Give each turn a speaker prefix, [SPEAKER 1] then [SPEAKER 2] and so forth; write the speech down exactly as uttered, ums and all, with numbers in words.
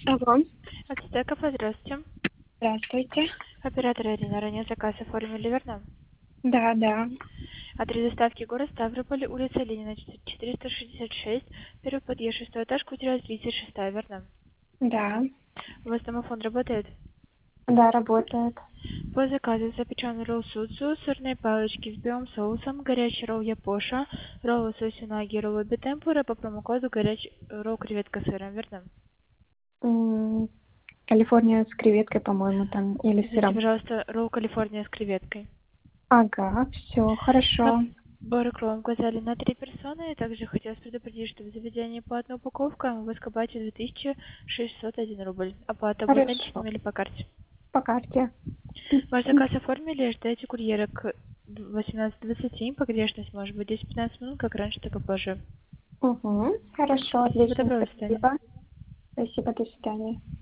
[SPEAKER 1] Алло,
[SPEAKER 2] Отсюда кафе, здравствуйте.
[SPEAKER 1] здравствуйте.
[SPEAKER 2] Оператор Ирина, ранее заказ оформили, верно?
[SPEAKER 1] Да, да,
[SPEAKER 2] Адрес доставки город Ставрополь, улица Ленина, четыреста шестьдесят шесть, первый подъезд, шестой этаж, квартира тридцать шесть, верно?
[SPEAKER 1] да,
[SPEAKER 2] У вас домофон работает?
[SPEAKER 1] да, работает.
[SPEAKER 2] По заказу запеченный ролл судзу, сырные палочки с белым соусом, горячий ролл япоша, ролл сосюнаги, ролл битемпура по промокоду горячий ролл креветка с сыром, верно?
[SPEAKER 1] М, Калифорния с креветкой, по-моему, там, или с
[SPEAKER 2] Извините,
[SPEAKER 1] сыром.
[SPEAKER 2] пожалуйста, ролл Калифорния с креветкой.
[SPEAKER 1] Ага, все, хорошо.
[SPEAKER 2] Набор кром указали на три персоны. Также хотелось предупредить, что в заведении платная упаковка, а в Эскобате две тысячи шестьсот один рубль. Оплата будет
[SPEAKER 1] Хорошо.
[SPEAKER 2] наличными или по карте?
[SPEAKER 1] По карте.
[SPEAKER 2] Ваш заказ оформили, ждете курьера к восемнадцати двадцати. Погрешность может быть десять-пятнадцать минут, как раньше, так и позже.
[SPEAKER 1] Угу, хорошо,
[SPEAKER 2] Спасибо,
[SPEAKER 1] отлично,
[SPEAKER 2] доброго свидания.
[SPEAKER 1] спасибо. Спасибо, до свидания.